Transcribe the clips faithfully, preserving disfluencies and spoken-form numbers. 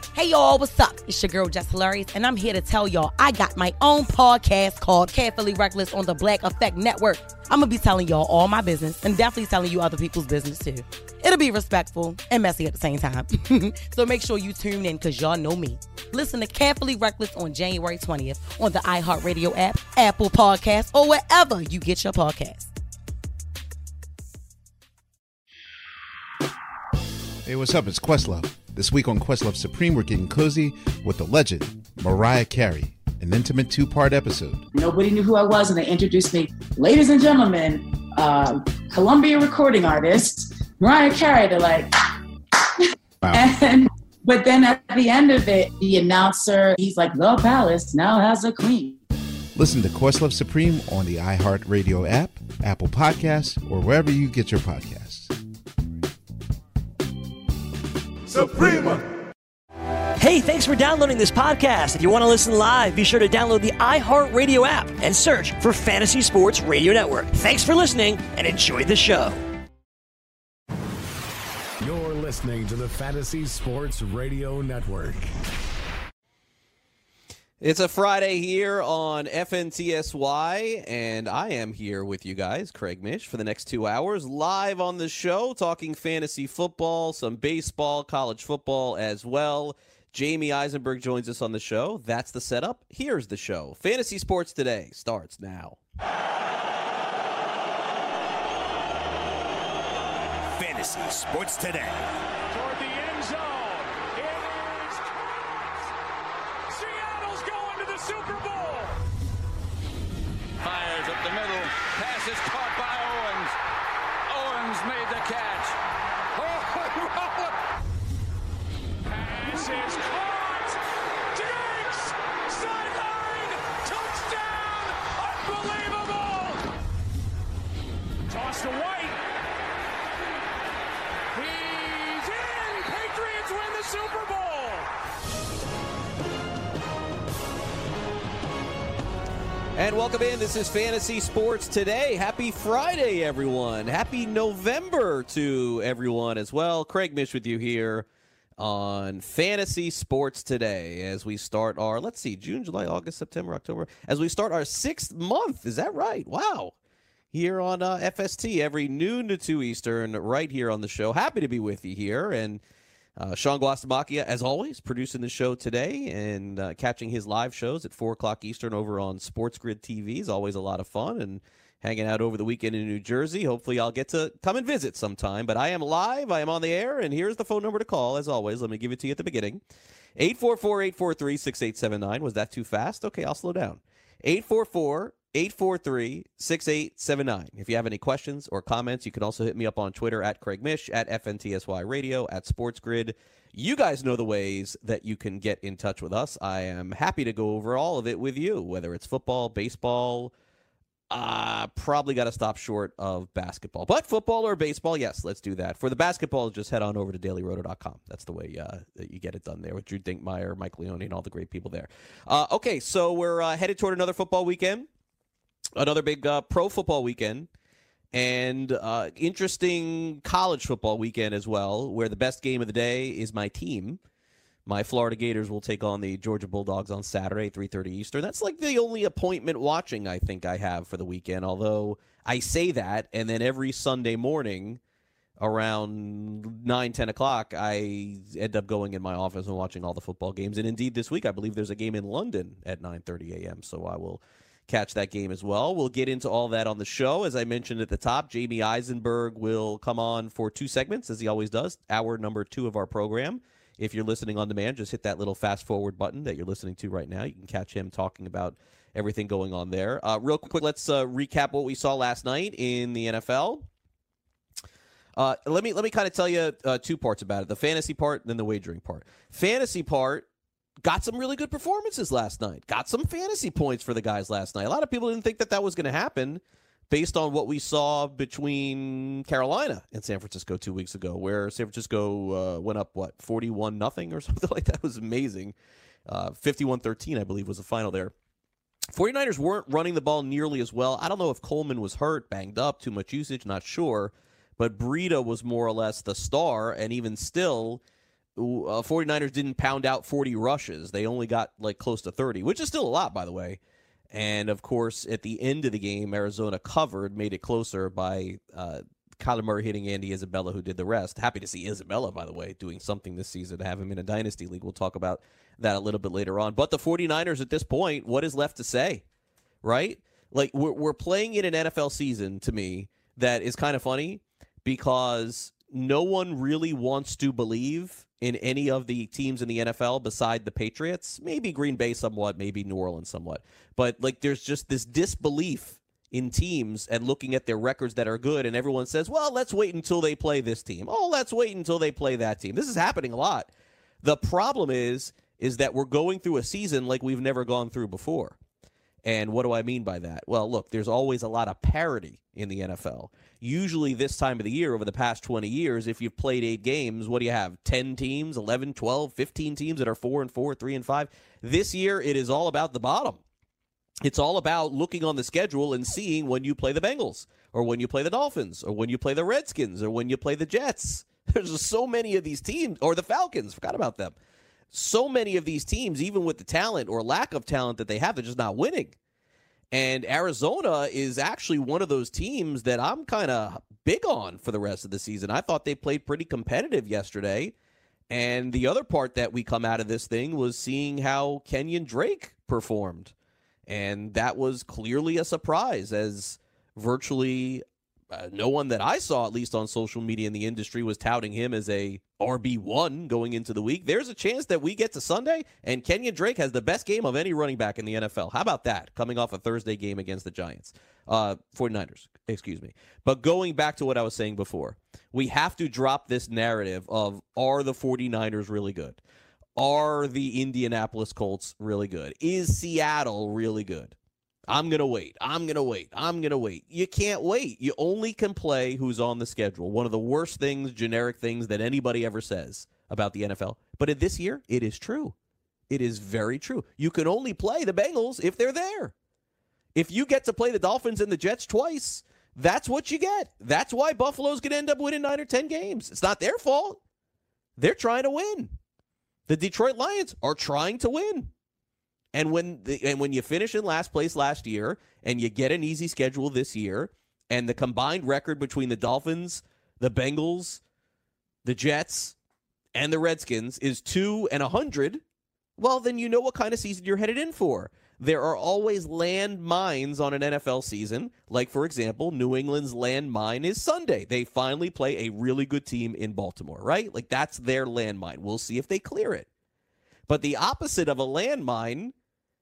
Hey y'all, what's up? It's your girl Jess Hilarious, and I'm here to tell y'all I got my own podcast called Carefully Reckless on the Black Effect Network. I'm gonna be telling y'all all my business and definitely telling you other people's business too. It'll be respectful and messy at the same time. So make sure you tune in because y'all know me. Listen to Carefully Reckless on January twentieth on the iHeartRadio app, Apple Podcasts, or wherever you get your podcasts. Hey, what's up? It's Questlove. This week on Questlove Supreme, we're getting cozy with the legend, Mariah Carey, an intimate two-part episode. Nobody knew who I was, and they introduced me. Ladies and gentlemen, uh, Columbia recording artist, Mariah Carey. They're like, wow. And, but then at the end of it, the announcer, he's like, the palace now has a queen. Listen to Questlove Supreme on the iHeartRadio app, Apple Podcasts, or wherever you get your podcasts. Suprema. Hey, thanks for downloading this podcast. If you want to listen live, be sure to download the iHeartRadio app and search for Fantasy Sports Radio Network. Thanks for listening and enjoy the show. You're listening to the Fantasy Sports Radio Network. It's a Friday here on F N T S Y, and I am here with you guys, Craig Mish, for the next two hours, live on the show, talking fantasy football, some baseball, college football as well. Jamie Eisenberg joins us on the show. That's the setup. Here's the show. Fantasy Sports Today starts now. Fantasy Sports Today. Toward the end zone. It is Seattle's going to the Super Bowl. Fires up the middle. Pass is caught by Owens. Owens made the catch. Oh, pass is caught. Diggs, sideline, touchdown. Unbelievable. Toss to White. He's in. Patriots win the Super Bowl. And welcome in. This is Fantasy Sports Today. Happy Friday, everyone. Happy November to everyone as well. Craig Mish with you here on Fantasy Sports Today as we start our, let's see, June, July, August, September, October, as we start our sixth month. Is that right? Wow. Here on uh, F S T every noon to two Eastern right here on the show. Happy to be with you here. And Uh, Sean Guastamacchia, as always, producing the show today and uh, catching his live shows at four o'clock Eastern over on Sports Grid T V is always a lot of fun, and hanging out over the weekend in New Jersey. Hopefully I'll get to come and visit sometime. But I am live. I am on the air, and here's the phone number to call, as always. Let me give it to you at the beginning. eight four four, eight four three, six eight seven nine. Was that too fast? Okay, I'll slow down. eight four four, eight four three, six eight seven nine. If you have any questions or comments, you can also hit me up on Twitter at Craig Mish, at F N T S Y Radio, at Sports Grid. You guys know the ways that you can get in touch with us. I am happy to go over all of it with you, whether it's football, baseball. Uh, probably got to stop short of basketball. But football or baseball, yes, let's do that. For the basketball, just head on over to daily roto dot com. That's the way uh, you get it done there with Drew Dinkmeyer, Mike Leone, and all the great people there. Uh, okay, so we're uh, headed toward another football weekend. Another big uh, pro football weekend, and uh, interesting college football weekend as well, where the best game of the day is my team. My Florida Gators will take on the Georgia Bulldogs on Saturday, three thirty Eastern. That's like the only appointment watching I think I have for the weekend, although I say that, and then every Sunday morning around nine, ten o'clock, I end up going in my office and watching all the football games. And indeed, this week, I believe there's a game in London at nine thirty a.m., so I will catch that game as well. We'll get into all that on the show. As I mentioned at the top, Jamie Eisenberg will come on for two segments, as he always does, hour number two of our program. If you're listening on demand, just hit that little fast-forward button that you're listening to right now. You can catch him talking about everything going on there. Uh, real quick, let's uh, recap what we saw last night in the N F L. Uh, let me let me kind of tell you uh, two parts about it, the fantasy part and then the wagering part. Fantasy part, got some really good performances last night. Got some fantasy points for the guys last night. A lot of people didn't think that that was going to happen based on what we saw between Carolina and San Francisco two weeks ago, where San Francisco uh, went up, what, forty-one nothing or something like that. It was amazing. Uh, fifty-one thirteen, I believe, was the final there. forty-niners weren't running the ball nearly as well. I don't know if Coleman was hurt, banged up, too much usage, not sure. But Breida was more or less the star, and even still, uh, 49ers didn't pound out forty rushes. They only got like close to thirty, which is still a lot, by the way. And, of course, at the end of the game, Arizona covered, made it closer by uh, Kyler Murray hitting Andy Isabella, who did the rest. Happy to see Isabella, by the way, doing something this season, to have him in a dynasty league. We'll talk about that a little bit later on. But the 49ers at this point, what is left to say, right? Like, we're, we're playing in an N F L season, to me, that is kind of funny because no one really wants to believe in any of the teams in the N F L beside the Patriots. Maybe Green Bay somewhat, maybe New Orleans somewhat. But, like, there's just this disbelief in teams and looking at their records that are good, and everyone says, well, let's wait until they play this team. Oh, let's wait until they play that team. This is happening a lot. The problem is, is that we're going through a season like we've never gone through before. And what do I mean by that? Well, look, there's always a lot of parity in the N F L. Usually this time of the year, over the past twenty years, if you've played eight games, what do you have? ten teams, eleven, twelve, fifteen teams that are four and four, three and five. This year, it is all about the bottom. It's all about looking on the schedule and seeing when you play the Bengals, or when you play the Dolphins, or when you play the Redskins, or when you play the Jets. There's just so many of these teams, or the Falcons, forgot about them. So many of these teams, even with the talent or lack of talent that they have, they're just not winning. And Arizona is actually one of those teams that I'm kind of big on for the rest of the season. I thought they played pretty competitive yesterday. And the other part that we come out of this thing was seeing how Kenyon Drake performed. And that was clearly a surprise, as virtually uh, no one that I saw, at least on social media in the industry, was touting him as a R B one going into the week. There's a chance that we get to Sunday and Kenyon Drake has the best game of any running back in the N F L. How about that, coming off a Thursday game against the Giants? Uh, 49ers, excuse me. But going back to what I was saying before, we have to drop this narrative of, are the 49ers really good? Are the Indianapolis Colts really good? Is Seattle really good? I'm going to wait. I'm going to wait. I'm going to wait. You can't wait. You only can play who's on the schedule. One of the worst things, generic things that anybody ever says about the N F L. But in this year, it is true. It is very true. You can only play the Bengals if they're there. If you get to play the Dolphins and the Jets twice, that's what you get. That's why Buffalo's going to end up winning nine or ten games. It's not their fault. They're trying to win. The Detroit Lions are trying to win. And when the, and when you finish in last place last year and you get an easy schedule this year, and the combined record between the Dolphins, the Bengals, the Jets, and the Redskins is two and a hundred, well, then you know what kind of season you're headed in for. There are always landmines on an N F L season. Like, for example, New England's landmine is Sunday. They finally play a really good team in Baltimore, right? Like, that's their landmine. We'll see if they clear it. But the opposite of a landmine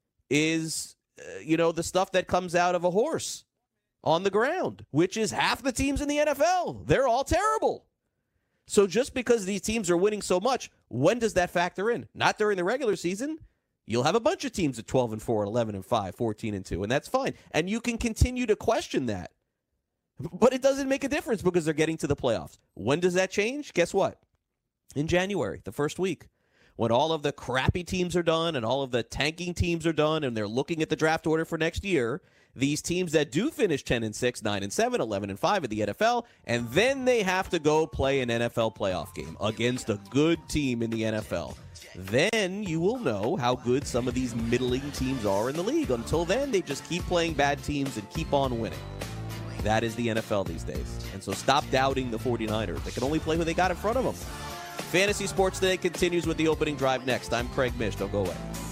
is, uh, you know, the stuff that comes out of a horse on the ground, which is half the teams in the N F L. They're all terrible. So just because these teams are winning so much, when does that factor in? Not during the regular season. You'll have a bunch of teams at twelve and four, eleven and five, fourteen and two, and that's fine. And you can continue to question that. But it doesn't make a difference because they're getting to the playoffs. When does that change? Guess what? In January, the first week. When all of the crappy teams are done and all of the tanking teams are done and they're looking at the draft order for next year, these teams that do finish ten and six, nine and seven, eleven and five in the N F L, and then they have to go play an N F L playoff game against a good team in the N F L. Then you will know how good some of these middling teams are in the league. Until then, they just keep playing bad teams and keep on winning. That is the N F L these days. And so stop doubting the 49ers. They can only play who they got in front of them. Fantasy Sports Today continues with the opening drive next. I'm Craig Mish. Don't go away.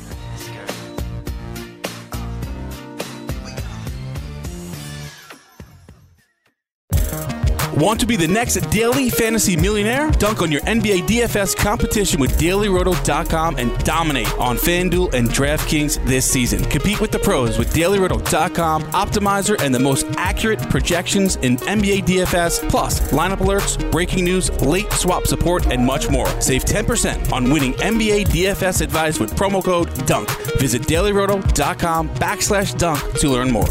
Want to be the next daily fantasy millionaire? Dunk on your N B A D F S competition with Daily Roto dot com and dominate on FanDuel and DraftKings this season. Compete with the pros with Daily Roto dot com, Optimizer, and the most accurate projections in N B A D F S, plus lineup alerts, breaking news, late swap support, and much more. Save ten percent on winning N B A D F S advice with promo code DUNK. Visit Daily Roto dot com backslash dunk to learn more.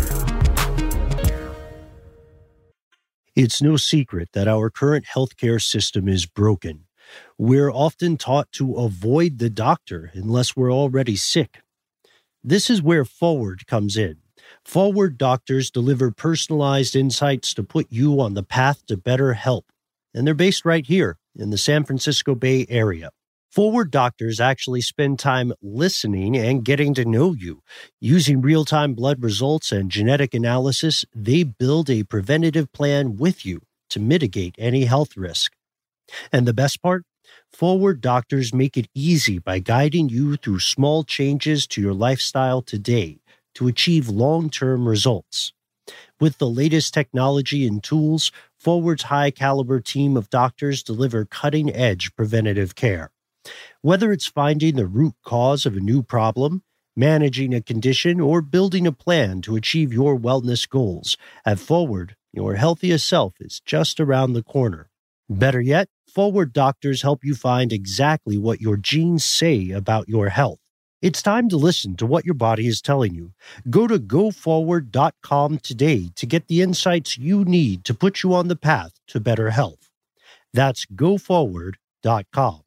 It's no secret that our current healthcare system is broken. We're often taught to avoid the doctor unless we're already sick. This is where Forward comes in. Forward doctors deliver personalized insights to put you on the path to better health. And they're based right here in the San Francisco Bay Area. Forward doctors actually spend time listening and getting to know you. Using real-time blood results and genetic analysis, they build a preventative plan with you to mitigate any health risk. And the best part? Forward doctors make it easy by guiding you through small changes to your lifestyle today to achieve long-term results. With the latest technology and tools, Forward's high-caliber team of doctors deliver cutting-edge preventative care. Whether it's finding the root cause of a new problem, managing a condition, or building a plan to achieve your wellness goals, at Forward, your healthiest self is just around the corner. Better yet, Forward doctors help you find exactly what your genes say about your health. It's time to listen to what your body is telling you. Go to go forward dot com today to get the insights you need to put you on the path to better health. That's go forward dot com.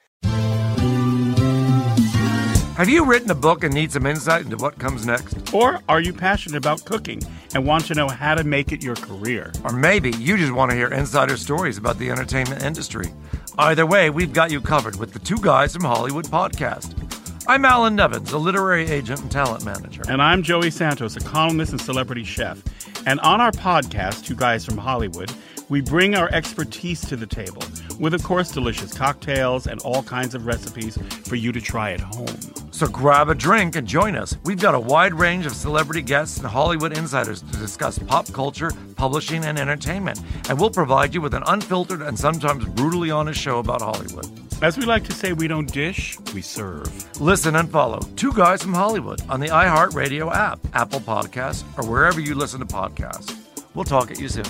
Have you written a book and need some insight into what comes next? Or are you passionate about cooking and want to know how to make it your career? Or maybe you just want to hear insider stories about the entertainment industry. Either way, we've got you covered with the Two Guys from Hollywood podcast. I'm Alan Nevins, a literary agent and talent manager. And I'm Joey Santos, a columnist and celebrity chef. And on our podcast, Two Guys from Hollywood, we bring our expertise to the table with, of course, delicious cocktails and all kinds of recipes for you to try at home. So grab a drink and join us. We've got a wide range of celebrity guests and Hollywood insiders to discuss pop culture, publishing, and entertainment. And we'll provide you with an unfiltered and sometimes brutally honest show about Hollywood. As we like to say, we don't dish, we serve. Listen and follow Two Guys from Hollywood on the iHeartRadio app, Apple Podcasts, or wherever you listen to podcasts. We'll talk at you soon.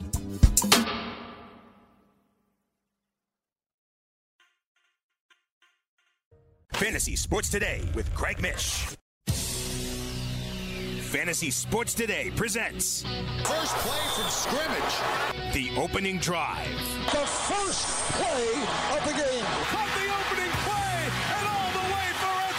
Fantasy Sports Today with Craig Mish. Fantasy Sports Today presents first play from scrimmage. The opening drive. The first play of the game. Caught the opening play and all the way for a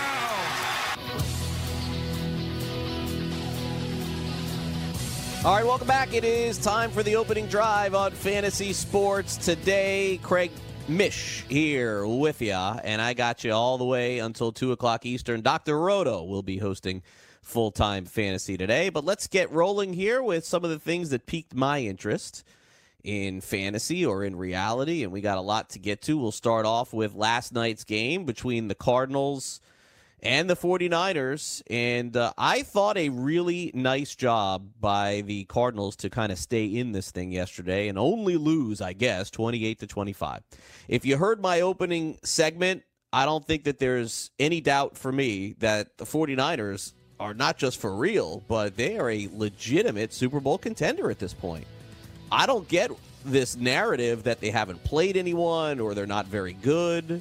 touchdown. All right, welcome back. It is time for the opening drive on Fantasy Sports Today. Craig Mish here with you, and I got you all the way until two o'clock Eastern. Doctor Roto will be hosting full-time fantasy today, but let's get rolling here with some of the things that piqued my interest in fantasy or in reality, and we got a lot to get to. We'll start off with last night's game between the Cardinals and the forty-niners, and uh, I thought a really nice job by the Cardinals to kind of stay in this thing yesterday and only lose, I guess, twenty-eight to twenty-five. If you heard my opening segment, I don't think that there's any doubt for me that the forty-niners are not just for real, but they are a legitimate Super Bowl contender at this point. I don't get this narrative that they haven't played anyone or they're not very good.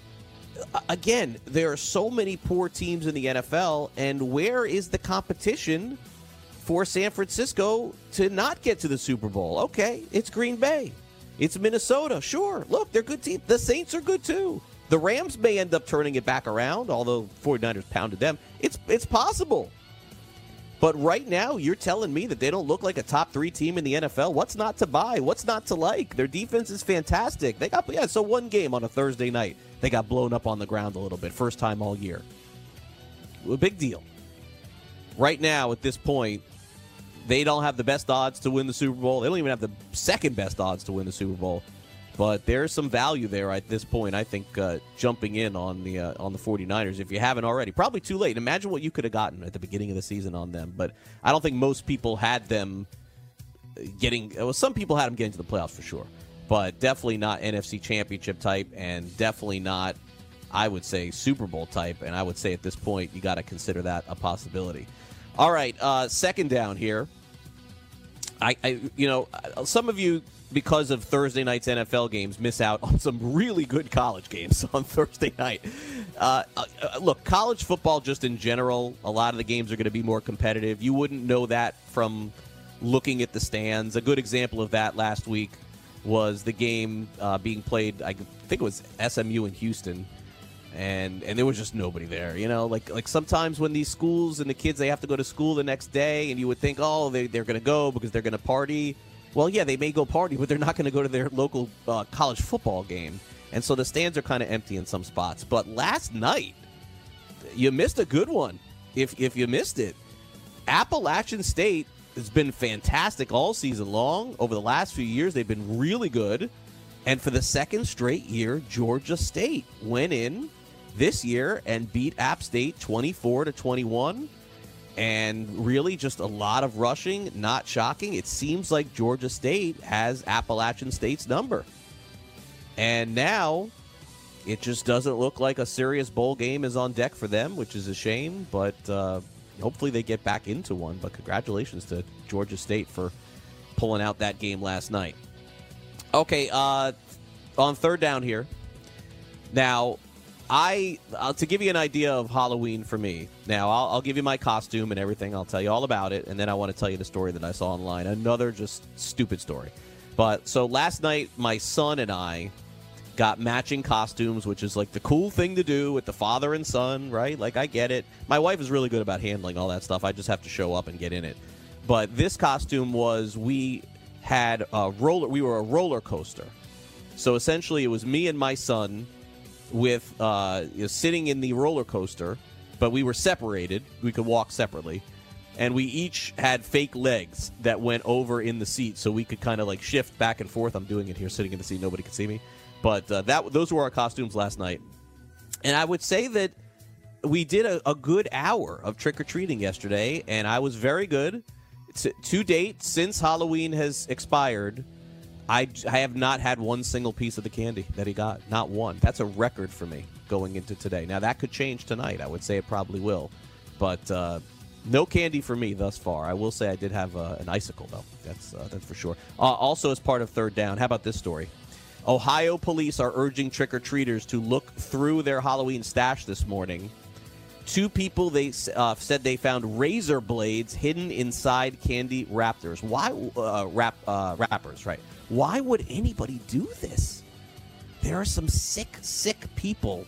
Again, there are so many poor teams in the N F L, and where is the competition for San Francisco to not get to the Super Bowl? Okay, it's Green Bay. It's Minnesota. Sure, look, they're good teams. The Saints are good too. The Rams may end up turning it back around, although forty-niners pounded them. It's it's possible. But right now, you're telling me that they don't look like a top three team in the N F L? What's not to buy? What's not to like? Their defense is fantastic. They got yeah, so one game on a Thursday night. They got blown up on the ground a little bit. First time all year. A big deal. Right now, at this point, they don't have the best odds to win the Super Bowl. They don't even have the second best odds to win the Super Bowl. But there's some value there at this point, I think, uh, jumping in on the uh, on the forty-niners if you haven't already. Probably too late. Imagine what you could have gotten at the beginning of the season on them. But I don't think most people had them getting – well, some people had them getting to the playoffs for sure. But definitely not N F C Championship type and definitely not, I would say, Super Bowl type. And I would say at this point you got to consider that a possibility. All right, uh, second down here. I, I, you know, some of you – because of Thursday night's N F L games, miss out on some really good college games on Thursday night. Uh, uh, look, college football just in general, a lot of the games are going to be more competitive. You wouldn't know that from looking at the stands. A good example of that last week was the game uh, being played, I think it was S M U in Houston, and and there was just nobody there. You know, like like sometimes when these schools and the kids, they have to go to school the next day, and you would think, oh, they, they're going to go because they're going to party. Well, yeah, they may go party, but they're not going to go to their local uh, college football game. And so the stands are kind of empty in some spots. But last night, you missed a good one. If if you missed it, Appalachian State has been fantastic all season long. Over the last few years, they've been really good. And for the second straight year, Georgia State went in this year and beat App State twenty-four to twenty-one. And really just a lot of rushing, not shocking. It seems like Georgia State has Appalachian State's number. And now it just doesn't look like a serious bowl game is on deck for them, which is a shame. But uh, hopefully they get back into one. But congratulations to Georgia State for pulling out that game last night. Okay, uh, on third down here. Now, I uh, to give you an idea of Halloween for me. Now, I'll, I'll give you my costume and everything. I'll tell you all about it. And then I want to tell you the story that I saw online. Another just stupid story. But so last night, my son and I got matching costumes, which is like the cool thing to do with the father and son, right? Like, I get it. My wife is really good about handling all that stuff. I just have to show up and get in it. But this costume was, we had a roller, we were a roller coaster. So essentially it was me and my son with uh, you know, sitting in the roller coaster, but we were separated. We could walk separately. And we each had fake legs that went over in the seat so we could kind of like shift back and forth. I'm doing it here, sitting in the seat. Nobody can see me. But uh, that those were our costumes last night. And I would say that we did a, a good hour of trick-or-treating yesterday, and I was very good. To, to date, since Halloween has expired, I, I have not had one single piece of the candy that he got. Not one. That's a record for me going into today. Now, that could change tonight. I would say it probably will. But uh, no candy for me thus far. I will say I did have uh, an icicle, though. That's, uh, that's for sure. Uh, also, as part of Third Down, how about this story? Ohio police are urging trick-or-treaters to look through their Halloween stash this morning. Two people they uh, said they found razor blades hidden inside candy wrappers. Why uh, wrap uh, wrappers? Right? Why would anybody do this? There are some sick, sick people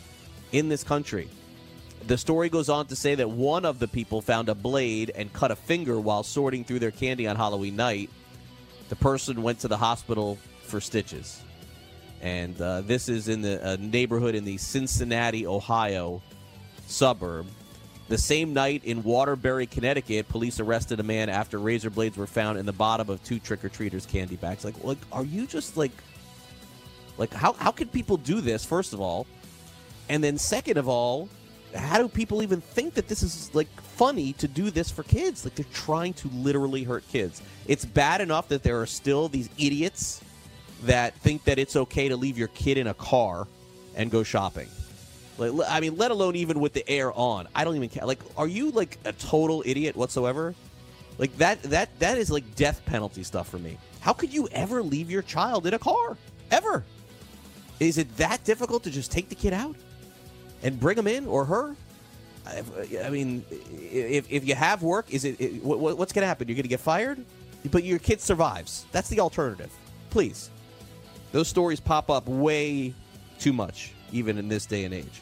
in this country. The story goes on to say that one of the people found a blade and cut a finger while sorting through their candy on Halloween night. The person went to the hospital for stitches. And uh, this is in the uh, neighborhood in the Cincinnati, Ohio suburb. The same night in Waterbury, Connecticut, police arrested a man after razor blades were found in the bottom of two trick-or-treaters' candy bags. Like, like, are you just like, like, how how could people do this? First of all, and then second of all, how do people even think that this is like funny to do this for kids? Like, they're trying to literally hurt kids. It's bad enough that there are still these idiots that think that it's okay to leave your kid in a car and go shopping. Like, I mean, let alone even with the air on. I don't even care. Like, are you like a total idiot whatsoever? Like that that that is like death penalty stuff for me. How could you ever leave your child in a car? Ever? Is it that difficult to just take the kid out and bring him in, or her? I, I mean, if if you have work, is it, it what, what's going to happen? You're going to get fired, but your kid survives. That's the alternative. Please. Those stories pop up way too much, even in this day and age.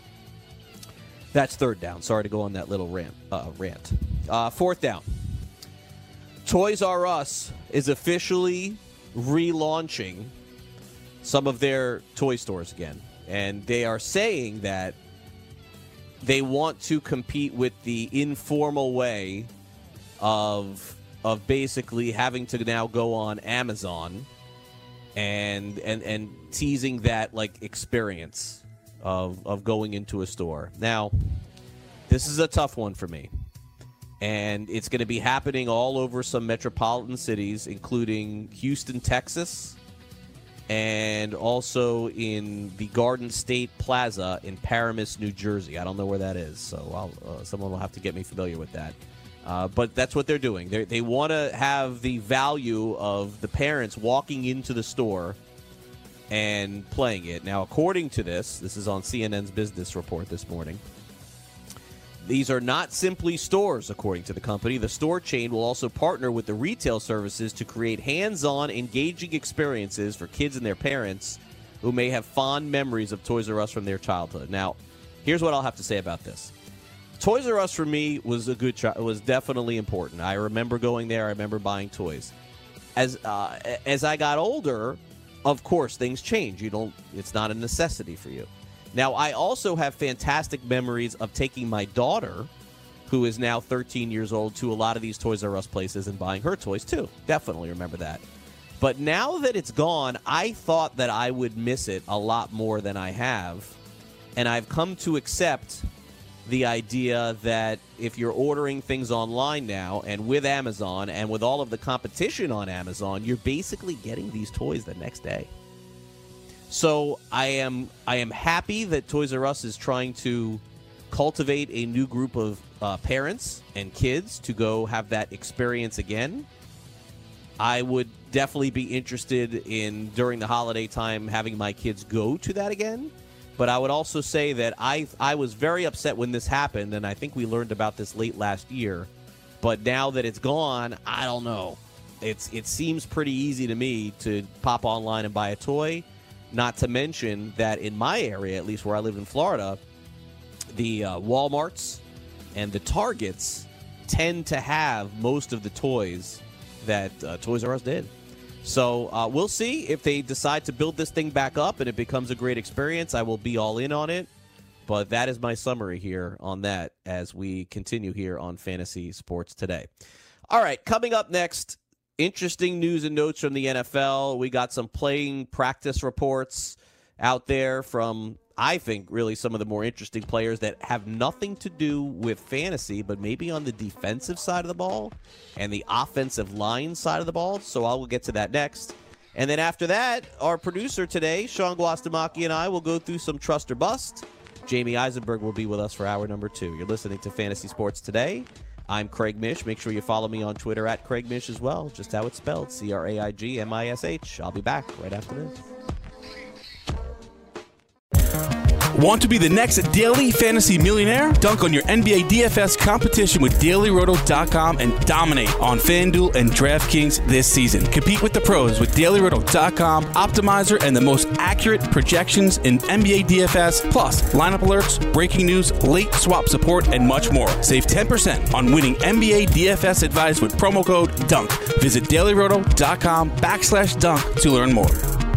That's third down. Sorry to go on that little rant. Uh, rant. Uh, fourth down. Toys R Us is officially relaunching some of their toy stores again. And they are saying that they want to compete with the informal way of, of basically having to now go on Amazon and and and teasing that like experience of of going into a store. Now, this is a tough one for me. And it's going to be happening all over some metropolitan cities, including Houston, Texas, and also in the Garden State Plaza in Paramus, New Jersey. I don't know where that is, so I'll, uh, someone will have to get me familiar with that. Uh, but that's what they're doing. They're, they want to have the value of the parents walking into the store and playing it. Now, according to this, this is on C N N's Business Report this morning, these are not simply stores, according to the company. The store chain will also partner with the retail services to create hands-on, engaging experiences for kids and their parents who may have fond memories of Toys R Us from their childhood. Now, here's what I'll have to say about this. Toys R Us for me was a good try, was definitely important. I remember going there. I remember buying toys. As uh, as I got older, of course, things change. You don't. It's not a necessity for you. Now, I also have fantastic memories of taking my daughter, who is now thirteen years old, to a lot of these Toys R Us places and buying her toys, too. Definitely remember that. But now that it's gone, I thought that I would miss it a lot more than I have. And I've come to accept the idea that if you're ordering things online now, and with Amazon, and with all of the competition on Amazon, you're basically getting these toys the next day. So I am I am happy that Toys R Us is trying to cultivate a new group of uh, parents and kids to go have that experience again. I would definitely be interested in, during the holiday time, having my kids go to that again. But I would also say that I I was very upset when this happened, and I think we learned about this late last year. But now that it's gone, I don't know. It's It seems pretty easy to me to pop online and buy a toy. Not to mention that in my area, at least where I live in Florida, the uh, Walmarts and the Targets tend to have most of the toys that uh, Toys R Us did. So uh, we'll see if they decide to build this thing back up and it becomes a great experience. I will be all in on it. But that is my summary here on that as we continue here on Fantasy Sports Today. All right, coming up next, interesting news and notes from the N F L. We got some playing practice reports out there from, I think, really some of the more interesting players that have nothing to do with fantasy, but maybe on the defensive side of the ball and the offensive line side of the ball. So I will get to that next. And then after that, our producer today, Sean Guastamacchi, and I will go through some trust or bust. Jamie Eisenberg will be with us for hour number two. You're listening to Fantasy Sports Today. I'm Craig Mish. Make sure you follow me on Twitter at Craig Mish as well, just how it's spelled, C R A I G M I S H. I'll be back right after this. Want to be the next daily fantasy millionaire? Dunk on your N B A D F S competition with Daily Roto dot com and dominate on FanDuel and DraftKings this season. Compete with the pros with Daily Roto dot com, Optimizer, and the most accurate projections in N B A D F S, plus lineup alerts, breaking news, late swap support, and much more. Save ten percent on winning N B A D F S advice with promo code DUNK. Visit Daily Roto dot com backslash dunk to learn more.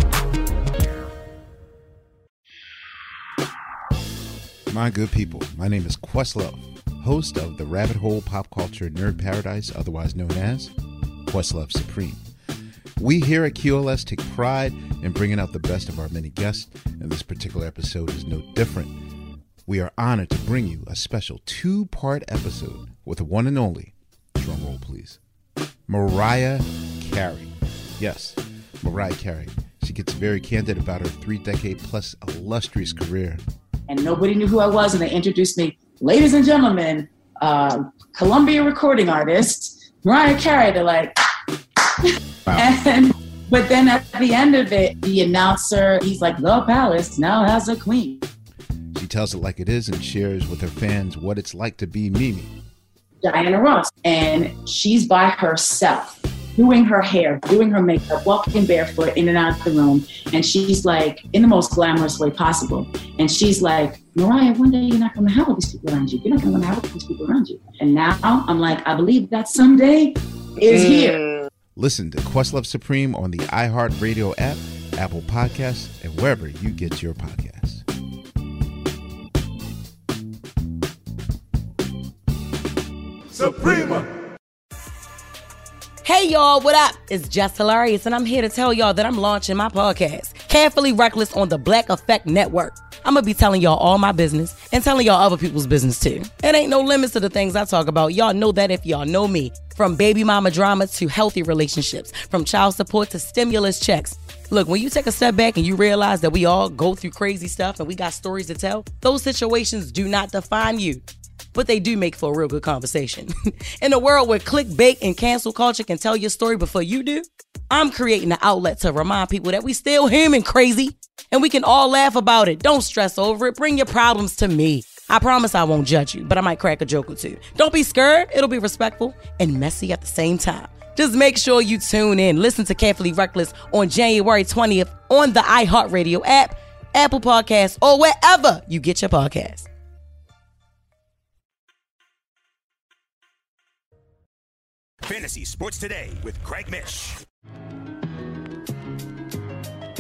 My good people, my name is Questlove, host of the Rabbit Hole Pop Culture Nerd Paradise, otherwise known as Questlove Supreme. We here at Q L S take pride in bringing out the best of our many guests, and this particular episode is no different. We are honored to bring you a special two-part episode with the one and only, drum roll please, Mariah Carey. Yes, Mariah Carey. She gets very candid about her three-decade-plus illustrious career. And nobody knew who I was, and they introduced me, ladies and gentlemen, uh, Columbia recording artist, Mariah Carey. They're like, wow. And but then at the end of it, the announcer, he's like, the palace now has a queen. She tells it like it is and shares with her fans what it's like to be Mimi. Diana Ross, and she's by herself, doing her hair, doing her makeup, walking barefoot in and out of the room. And she's like, in the most glamorous way possible. And she's like, Mariah, one day you're not going to have all these people around you. You're not going to want to have all these people around you. And now I'm like, I believe that someday is here. Listen to Questlove Supreme on the iHeartRadio app, Apple Podcasts, and wherever you get your podcasts. Suprema. Hey y'all, what up? It's Jess Hilarious, and I'm here to tell y'all that I'm launching my podcast, Carefully Reckless, on the Black Effect Network. I'm gonna be telling y'all all my business and telling y'all other people's business too. It ain't no limits to the things I talk about. Y'all know that if y'all know me. From baby mama drama to healthy relationships, from child support to stimulus checks. Look, when you take a step back and you realize that we all go through crazy stuff and we got stories to tell, those situations do not define you. But they do make for a real good conversation. In a world where clickbait and cancel culture can tell your story before you do, I'm creating an outlet to remind people that we still human crazy and we can all laugh about it. Don't stress over it. Bring your problems to me. I promise I won't judge you, but I might crack a joke or two. Don't be scared. It'll be respectful and messy at the same time. Just make sure you tune in. Listen to Carefully Reckless on January twentieth on the iHeartRadio app, Apple Podcasts, or wherever you get your podcasts. Fantasy Sports Today with Craig Mish.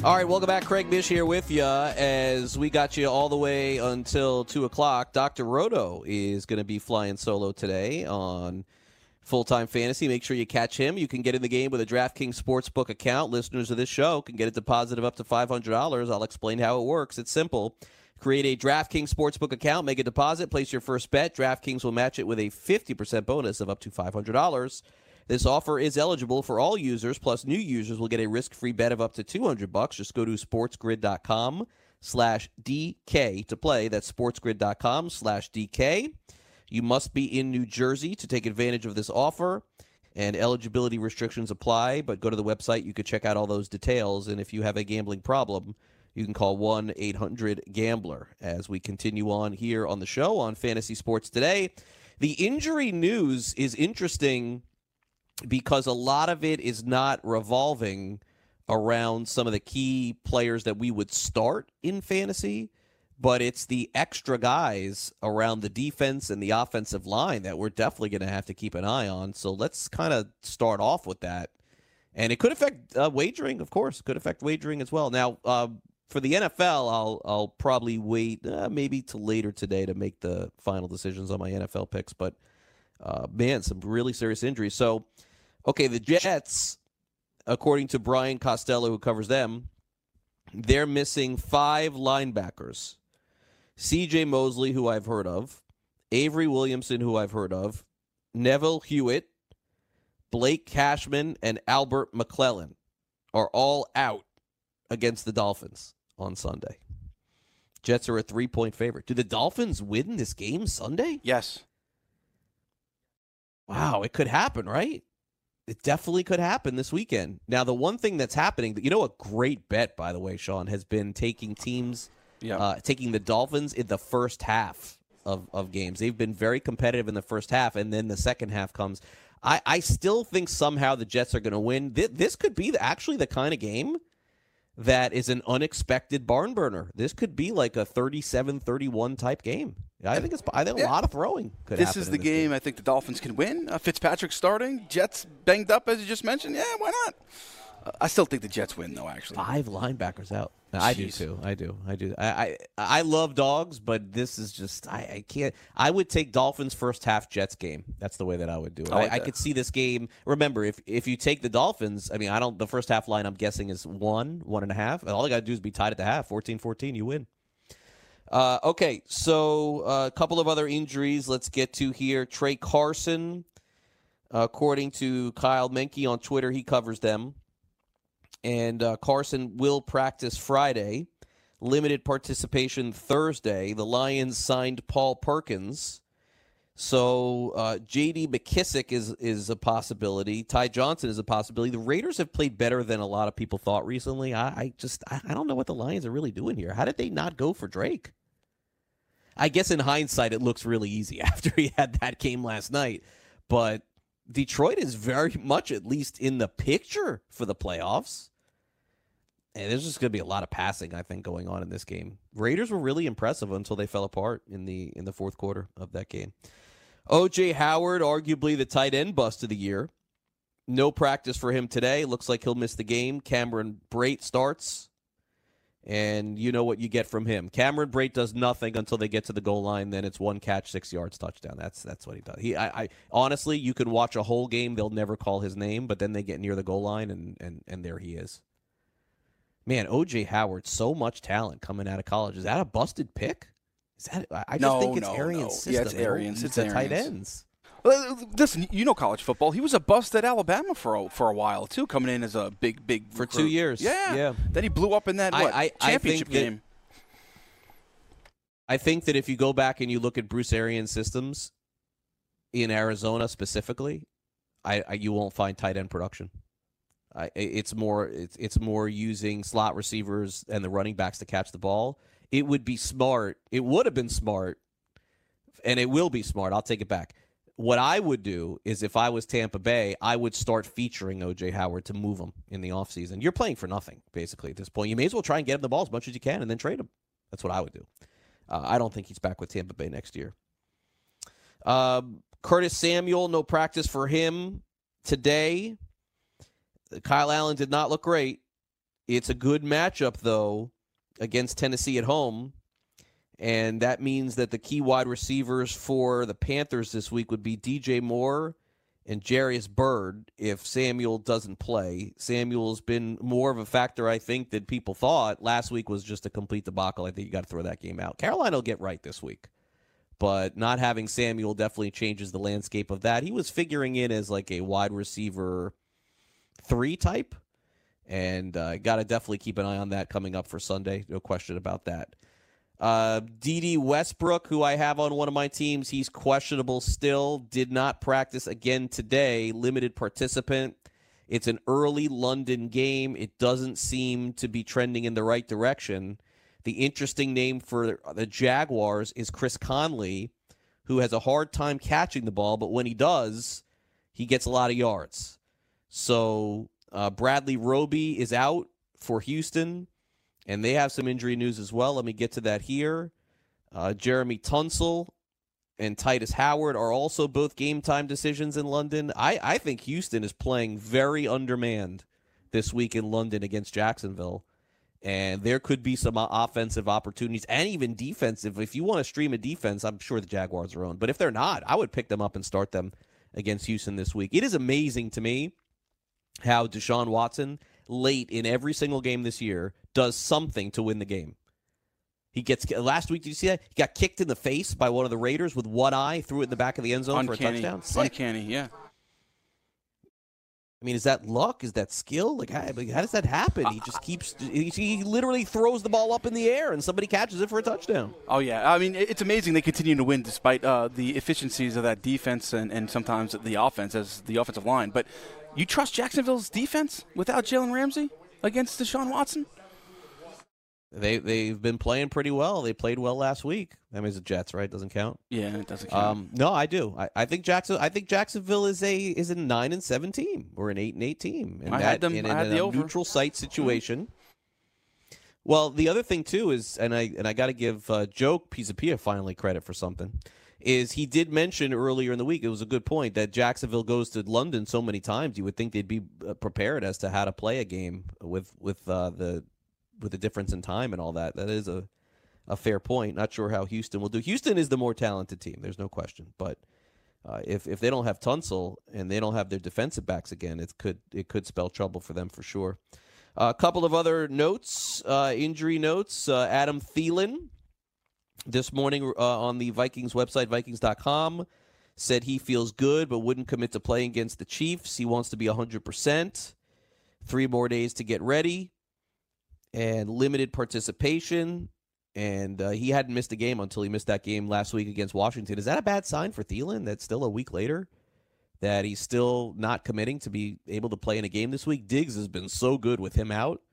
All right, welcome back. Craig Mish here with you as we got you all the way until two o'clock. Doctor Roto is going to be flying solo today on Full-Time Fantasy. Make sure you catch him. You can get in the game with a DraftKings Sportsbook account. Listeners of this show can get a deposit of up to five hundred dollars. I'll explain how it works. It's simple. Create a DraftKings Sportsbook account, make a deposit, place your first bet. DraftKings will match it with a fifty percent bonus of up to five hundred dollars. This offer is eligible for all users, plus new users will get a risk-free bet of up to two hundred bucks. Just go to sportsgrid.com slash DK to play. That's sportsgrid.com slash DK. You must be in New Jersey to take advantage of this offer, and eligibility restrictions apply, but go to the website. You can check out all those details, and if you have a gambling problem, you can call one eight hundred gambler. As we continue on here on the show on Fantasy Sports Today, the injury news is interesting because a lot of it is not revolving around some of the key players that we would start in fantasy, but it's the extra guys around the defense and the offensive line that we're definitely going to have to keep an eye on. So let's kind of start off with that. And it could affect uh, wagering, of course. It could affect wagering as well. Now, uh, for the N F L, I'll I'll probably wait uh, maybe till later today to make the final decisions on my N F L picks. But, uh, man, some really serious injuries. So, okay, the Jets, according to Brian Costello, who covers them, they're missing five linebackers. C J Mosley, who I've heard of, Avery Williamson, who I've heard of, Neville Hewitt, Blake Cashman, and Albert McClellan are all out against the Dolphins on Sunday. Jets are a three-point favorite. Do the Dolphins win this game Sunday? Yes. Wow, it could happen, right? It definitely could happen this weekend. Now, the one thing that's happening, you know, a great bet, by the way, Sean, has been taking teams, yeah. uh, taking the Dolphins in the first half of, of games. They've been very competitive in the first half, and then the second half comes. I, I still think somehow the Jets are going to win. This, this could be actually the kind of game that is an unexpected barn burner. This could be like a thirty-seven thirty-one type game. I think it's. I think a yeah. lot of throwing could this happen. This is the this game, game I think the Dolphins can win. Uh, Fitzpatrick starting. Jets banged up, as you just mentioned. Yeah, why not? Uh, I still think the Jets win, though, actually. Five linebackers out. I do, too. I do. I do. I, I I love dogs, but this is just, I, I can't. I would take Dolphins first half, Jets game. That's the way that I would do it. I, like I, I could see this game. Remember, if if you take the Dolphins, I mean, I don't, the first half line I'm guessing is one, one and a half. All you got to do is be tied at the half, fourteen fourteen, you win. Uh, okay, so uh, a couple of other injuries let's get to here. Trey Carson, uh, according to Kyle Menke on Twitter, he covers them. And uh, Carson will practice Friday. Limited participation Thursday. The Lions signed Paul Perkins. So uh, J D McKissick is, is a possibility. Ty Johnson is a possibility. The Raiders have played better than a lot of people thought recently. I, I just I, I don't know what the Lions are really doing here. How did they not go for Drake? I guess in hindsight, it looks really easy after he had that game last night. But Detroit is very much at least in the picture for the playoffs. And there's just going to be a lot of passing, I think, going on in this game. Raiders were really impressive until they fell apart in the in the fourth quarter of that game. O J Howard, arguably the tight end bust of the year. No practice for him today. Looks like he'll miss the game. Cameron Brate starts. And you know what you get from him. Cameron Brate does nothing until they get to the goal line. Then it's one catch, six yards, touchdown. That's that's what he does. He, I, I honestly, you can watch a whole game. They'll never call his name, but then they get near the goal line, and and, and there he is. Man, O J Howard, so much talent coming out of college. Is that a busted pick? Is that? I just no, think it's no, Arians' no. system. Yeah, it's Arians. It's the Arians. tight ends. Well, listen, you know college football. He was a bust at Alabama for a, for a while too, coming in as a big, big for recruit. two years. Yeah, yeah. Then he blew up in that what, I, I, championship I think game. That, I think that if you go back and you look at Bruce Arians' systems in Arizona specifically, I, I you won't find tight end production. I, it's more it's it's more using slot receivers and the running backs to catch the ball. It would be smart. It would have been smart, and it will be smart. I'll take it back. What I would do is if I was Tampa Bay, I would start featuring O J Howard to move him in the offseason. You're playing for nothing, basically, at this point. You may as well try and get him the ball as much as you can and then trade him. That's what I would do. Uh, I don't think he's back with Tampa Bay next year. Um, Curtis Samuel, no practice for him today. Kyle Allen did not look great. It's a good matchup, though, against Tennessee at home. And that means that the key wide receivers for the Panthers this week would be D J Moore and Jarius Byrd if Samuel doesn't play. Samuel's been more of a factor, I think, than people thought. Last week was just a complete debacle. I think you got to throw that game out. Carolina will get right this week. But not having Samuel definitely changes the landscape of that. He was figuring in as like a wide receiver three type. And uh, got to definitely keep an eye on that coming up for Sunday. No question about that. Uh, D D Westbrook, who I have on one of my teams, he's questionable still. Did not practice again today. Limited participant. It's an early London game. It doesn't seem to be trending in the right direction. The interesting name for the Jaguars is Chris Conley, who has a hard time catching the ball, but when he does, he gets a lot of yards. So uh, Bradley Roby is out for Houston. And they have some injury news as well. Let me get to that here. Uh, Jeremy Tunsil and Titus Howard are also both game-time decisions in London. I, I think Houston is playing very undermanned this week in London against Jacksonville. And there could be some offensive opportunities and even defensive. If you want to stream a defense, I'm sure the Jaguars are on. But if they're not, I would pick them up and start them against Houston this week. It is amazing to me how Deshaun Watson, late in every single game this year, does something to win the game. He gets last week. Did you see that? He got kicked in the face by one of the Raiders with one eye, threw it in the back of the end zone Uncanny. for a touchdown. Sick. Uncanny, yeah. I mean, is that luck? Is that skill? Like, how, like, how does that happen? He just keeps. He, he literally throws the ball up in the air, and somebody catches it for a touchdown. Oh yeah, I mean, it's amazing they continue to win despite uh, the efficiencies of that defense and, and sometimes the offense as the offensive line. But you trust Jacksonville's defense without Jalen Ramsey against Deshaun Watson? They they've been playing pretty well. They played well last week. I mean, it's the Jets, right? Doesn't count. Yeah, it doesn't count. Um, no, I do. I, I think Jackson. I think Jacksonville is a is a nine and seven team or an eight and eight team. And I that, had them. in, I had in the a over. neutral site situation. Mm-hmm. Well, the other thing too is, and I and I got to give uh, Joe Pisapia finally credit for something. Is he did mention earlier in the week, it was a good point, that Jacksonville goes to London so many times, you would think they'd be prepared as to how to play a game with with uh, the with the difference in time and all that. That is a, a fair point. Not sure how Houston will do. Houston is the more talented team. There's no question. But uh, if if they don't have Tunsil and they don't have their defensive backs again, it could it could spell trouble for them for sure. Uh, a couple of other notes, uh, injury notes. Uh, Adam Thielen, this morning uh, on the Vikings website, Vikings dot com, said he feels good but wouldn't commit to playing against the Chiefs. He wants to be one hundred percent. Three more days to get ready. And limited participation. And uh, he hadn't missed a game until he missed that game last week against Washington. Is that a bad sign for Thielen that still a week later that he's still not committing to be able to play in a game this week? Diggs has been so good with him out.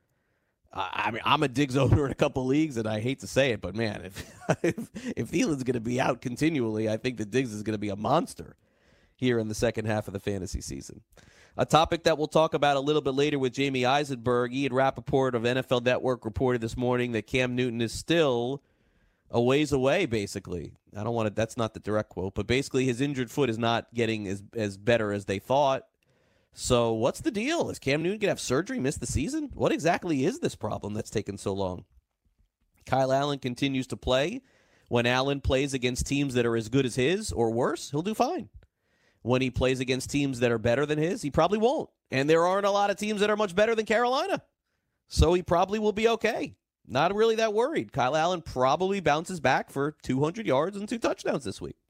I mean, I'm a Diggs owner in a couple leagues, and I hate to say it, but, man, if if, if Thielen's going to be out continually, I think that Diggs is going to be a monster here in the second half of the fantasy season. A topic that we'll talk about a little bit later with Jamie Eisenberg. Ian Rappaport of N F L Network reported this morning that Cam Newton is still a ways away, basically. I don't want to – that's not the direct quote, but basically his injured foot is not getting as, as better as they thought. So what's the deal? Is Cam Newton going to have surgery, miss the season? What exactly is this problem that's taken so long? Kyle Allen continues to play. When Allen plays against teams that are as good as his or worse, he'll do fine. When he plays against teams that are better than his, he probably won't. And there aren't a lot of teams that are much better than Carolina. So he probably will be okay. Not really that worried. Kyle Allen probably bounces back for two hundred yards and two touchdowns this week.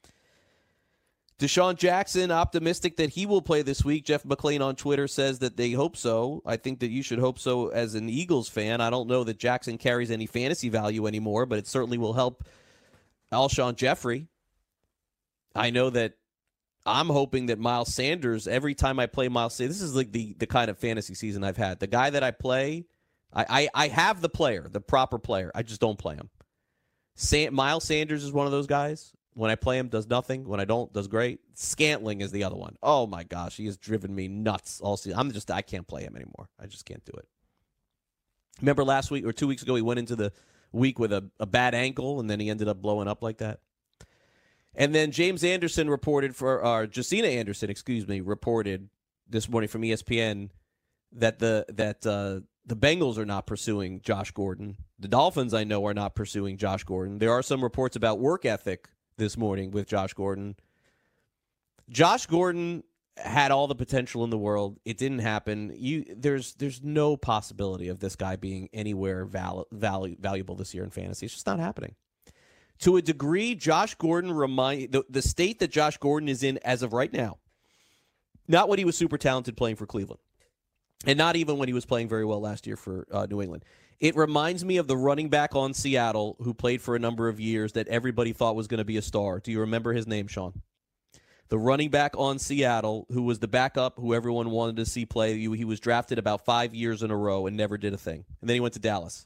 Deshaun Jackson, optimistic that he will play this week. Jeff McClain on Twitter says that they hope so. I think that you should hope so as an Eagles fan. I don't know that Jackson carries any fantasy value anymore, but it certainly will help Alshon Jeffrey. I know that I'm hoping that Miles Sanders, every time I play Miles Sanders, this is like the, the kind of fantasy season I've had. The guy that I play, I, I, I have the player, the proper player. I just don't play him. Sam, Miles Sanders is one of those guys. When I play him, does nothing. When I don't, does great. Scantling is the other one. Oh, my gosh. He has driven me nuts all season. I'm just, I can't play him anymore. I just can't do it. Remember last week or two weeks ago, he went into the week with a, a bad ankle, and then he ended up blowing up like that. And then James Anderson reported for, or Josina Anderson, excuse me, reported this morning from E S P N that the that uh, The Bengals are not pursuing Josh Gordon. The Dolphins, I know, are not pursuing Josh Gordon. There are some reports about work ethic this morning with Josh Gordon. Josh Gordon had all the potential in the world. It didn't happen. You there's there's no possibility of this guy being anywhere val, val, valuable this year in fantasy. It's just not happening. To a degree, Josh Gordon remind the, the state that Josh Gordon is in as of right now, not when he was super talented playing for Cleveland, and not even when he was playing very well last year for uh, New England. It reminds me of the running back on Seattle who played for a number of years that everybody thought was going to be a star. Do you remember his name, Sean? The running back on Seattle who was the backup who everyone wanted to see play. He was drafted about five years in a row and never did a thing. And then he went to Dallas.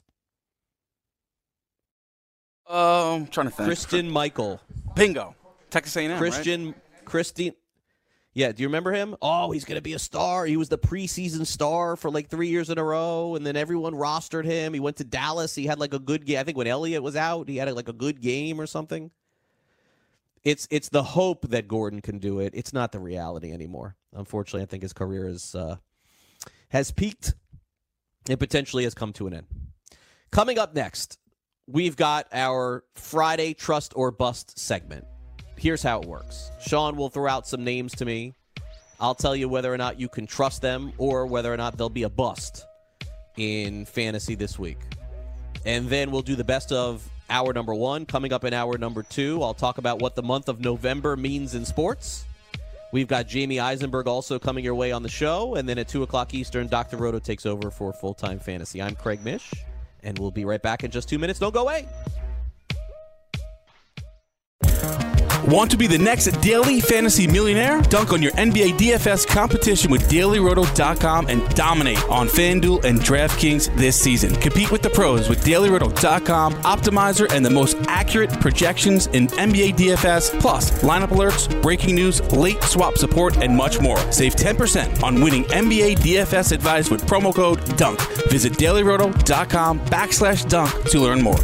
Uh, I'm trying to think. Christian Michael. Bingo. Texas A and M, Christian, right? Christine. Yeah, do you remember him? Oh, he's going to be a star. He was the preseason star for like three years in a row, and then everyone rostered him. He went to Dallas. He had like a good game. I think when Elliott was out, he had like a good game or something. It's it's the hope that Gordon can do it. It's not the reality anymore. Unfortunately, I think his career is, uh, has peaked and potentially has come to an end. Coming up next, we've got our Friday Trust or Bust segment. Here's how it works. Sean will throw out some names to me. I'll tell you whether or not you can trust them or whether or not they'll be a bust in fantasy this week. And then we'll do the best of hour number one. Coming up in hour number two, I'll talk about what the month of November means in sports. We've got Jamie Eisenberg also coming your way on the show. And then at two o'clock Eastern, Doctor Roto takes over for Full-Time Fantasy. I'm Craig Mish, and we'll be right back in just two minutes. Don't go away. Want to be the next daily fantasy millionaire? Dunk on your N B A D F S competition with Daily Roto dot com and dominate on FanDuel and DraftKings this season. Compete with the pros with Daily Roto dot com, Optimizer, and the most accurate projections in N B A D F S, plus lineup alerts, breaking news, late swap support, and much more. Save ten percent on winning N B A D F S advice with promo code DUNK. Visit Daily Roto dot com backslash dunk to learn more.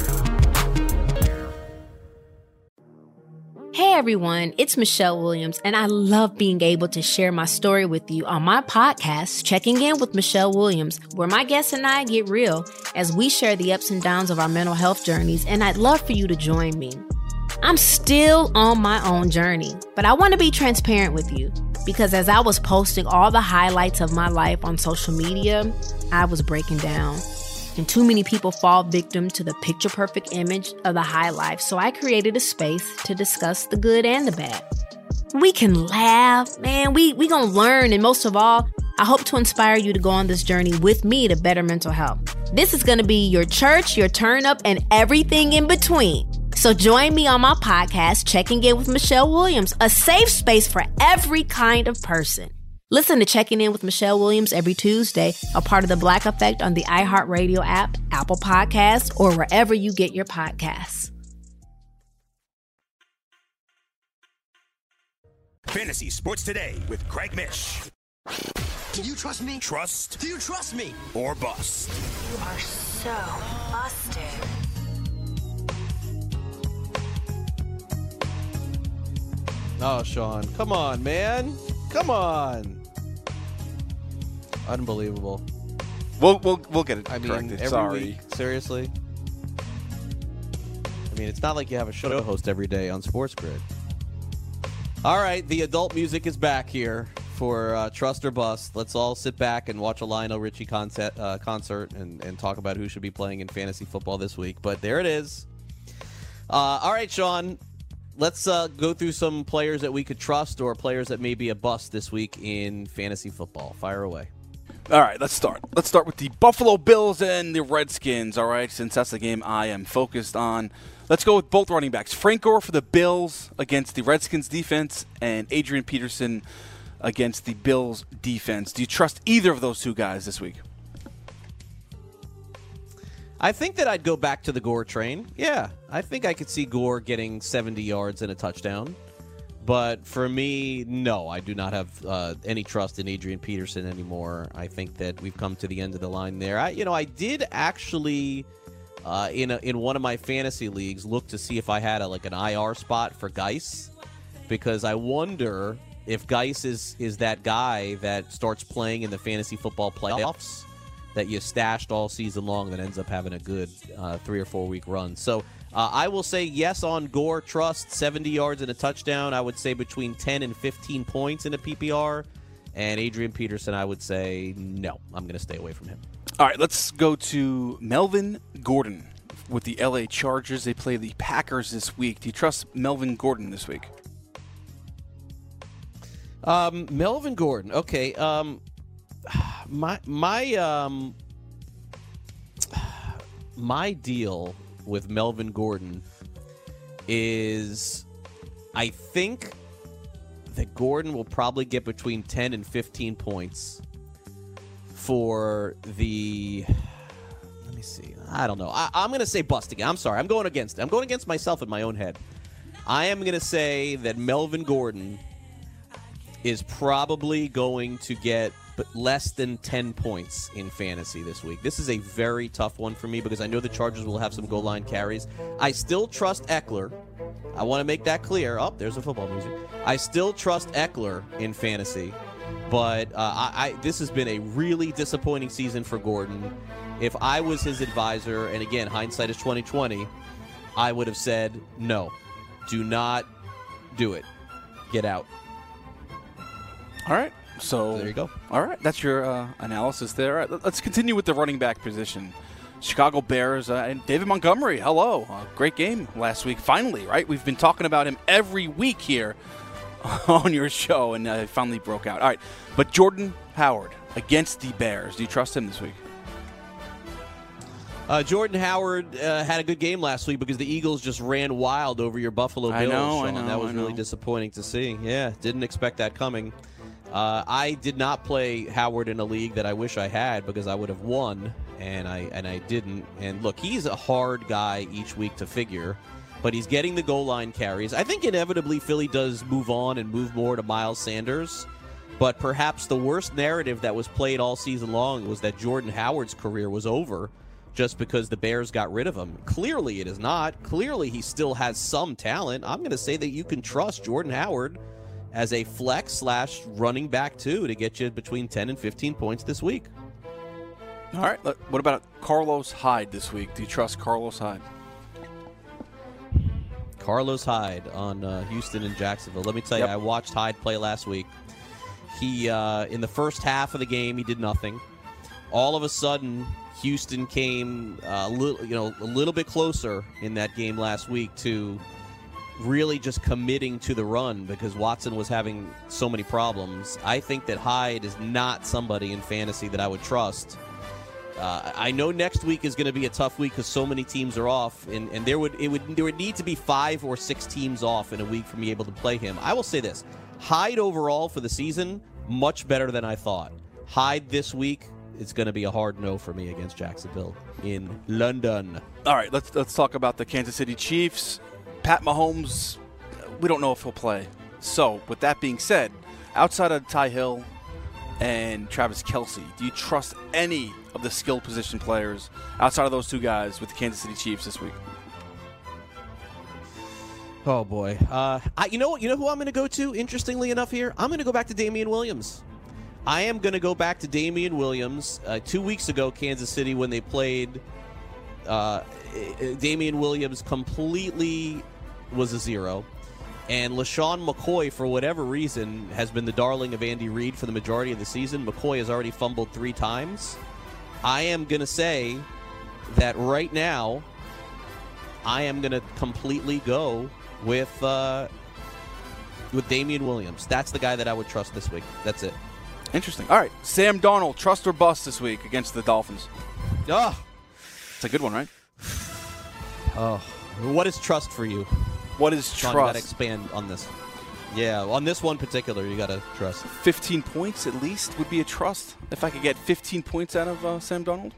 Hey everyone, it's Michelle Williams, and I love being able to share my story with you on my podcast, Checking In with Michelle Williams, where my guests and I get real as we share the ups and downs of our mental health journeys, and I'd love for you to join me. I'm still on my own journey, but I want to be transparent with you because as I was posting all the highlights of my life on social media, I was breaking down. And too many people fall victim to the picture-perfect image of the high life, so I created a space to discuss the good and the bad. We can laugh, man, we we gonna learn, and most of all, I hope to inspire you to go on this journey with me to better mental health. This is gonna be your church, your turn-up, and everything in between. So join me on my podcast, Checking In with Michelle Williams, a safe space for every kind of person. Listen to Checking In with Michelle Williams every Tuesday, a part of the Black Effect on the iHeartRadio app, Apple Podcasts, or wherever you get your podcasts. Fantasy Sports Today with Craig Mish. Do you trust me? Trust. Do you trust me? Or bust. You are so busted. Oh, Sean, come on, man. Come on. Unbelievable. We'll we'll we'll get it I mean, corrected. every Sorry. week, seriously. I mean, it's not like you have a show host every day on Sports Grid. All right, the adult music is back here for uh, Trust or Bust. Let's all sit back and watch a Lionel Richie concert, uh, concert and, and talk about who should be playing in fantasy football this week. But there it is. Uh, all right, Sean. Let's uh, go through some players that we could trust or players that may be a bust this week in fantasy football. Fire away. All right, let's start. Let's start with the Buffalo Bills and the Redskins, all right, since that's the game I am focused on. Let's go with both running backs. Frank Gore for the Bills against the Redskins defense and Adrian Peterson against the Bills defense. Do you trust either of those two guys this week? I think that I'd go back to the Gore train. Yeah, I think I could see Gore getting seventy yards and a touchdown. But for me, no, I do not have uh, any trust in Adrian Peterson anymore. I think that we've come to the end of the line there. I, you know, I did actually, uh, in a, in one of my fantasy leagues, look to see if I had a, like an I R spot for Geis, because I wonder if Geis is is that guy that starts playing in the fantasy football playoffs that you stashed all season long that ends up having a good uh, three or four week run. So uh, I will say yes on Gore. Trust, seventy yards and a touchdown. I would say between ten and fifteen points in a P P R. And Adrian Peterson, I would say no. I'm going to stay away from him. All right, let's go to Melvin Gordon with the L A Chargers. They play the Packers this week. Do you trust Melvin Gordon this week? Um, Melvin Gordon. Okay. Um, my my um my deal with Melvin Gordon is, I think that Gordon will probably get between ten and fifteen points for the. Let me see. I don't know. I, I'm going to say bust again. I'm sorry. I'm going against it. I'm going against myself in my own head. I am going to say that Melvin Gordon is probably going to get less than ten points in fantasy this week. This is a very tough one for me because I know the Chargers will have some goal line carries. I still trust Eckler. I want to make that clear. Oh, there's a football music. I still trust Eckler in fantasy, but uh, I, I this has been a really disappointing season for Gordon. If I was his advisor, and again, hindsight is twenty twenty, I would have said, no, do not do it. Get out. All right. So there you go. All right. That's your uh, analysis there. All right, let's continue with the running back position. Chicago Bears uh, and David Montgomery. Hello. Uh, great game last week. Finally, right? We've been talking about him every week here on your show, and uh, he finally broke out. All right. But Jordan Howard against the Bears. Do you trust him this week? Uh, Jordan Howard uh, had a good game last week because the Eagles just ran wild over your Buffalo Bills. I know, Sean. I know, That was I really know. disappointing to see. Yeah, didn't expect that coming. Uh, I did not play Howard in a league that I wish I had because I would have won, and I and I didn't. And look, he's a hard guy each week to figure, but he's getting the goal line carries. I think inevitably Philly does move on and move more to Miles Sanders, but perhaps the worst narrative that was played all season long was that Jordan Howard's career was over just because the Bears got rid of him. Clearly it is not. Clearly he still has some talent. I'm going to say that you can trust Jordan Howard as a flex slash running back, too, to get you between ten and fifteen points this week. All right. let- What about Carlos Hyde this week? Do you trust Carlos Hyde? Carlos Hyde on uh, Houston and Jacksonville. Let me tell Yep. you, I watched Hyde play last week. He, uh, in the first half of the game, he did nothing. All of a sudden, Houston came uh, a little, you know, a little bit closer in that game last week to really just committing to the run because Watson was having so many problems. I think that Hyde is not somebody in fantasy that I would trust. Uh, I know next week is going to be a tough week because so many teams are off, and, and there would it would there would need to be five or six teams off in a week for me able to play him. I will say this: Hyde overall for the season much better than I thought. Hyde this week, it's going to be a hard no for me against Jacksonville in London. All right. Let's let's talk about the Kansas City Chiefs. Pat Mahomes, we don't know if he'll play. So, with that being said, outside of Ty Hill and Travis Kelce, do you trust any of the skill position players outside of those two guys with the Kansas City Chiefs this week? Oh boy, uh, I, you know what? You know who I'm going to go to? Interestingly enough, here I'm going to go back to Damian Williams. I am going to go back to Damian Williams. Uh, two weeks ago, Kansas City, when they played, uh, Damian Williams completely was a zero. And LaShawn McCoy, for whatever reason, has been the darling of Andy Reid for the majority of the season. McCoy has already fumbled three times. I am going to say that right now, I am going to completely go with uh, with Damian Williams. That's the guy that I would trust this week. That's it. Interesting. All right. Sam Darnold, trust or bust this week against the Dolphins? Oh. It's a good one, right? Oh. What is trust for you? What is Sean, trust? you got to expand on this. Yeah, on this one particular, you got to trust. fifteen points at least would be a trust. If I could get fifteen points out of uh, Sam Darnold?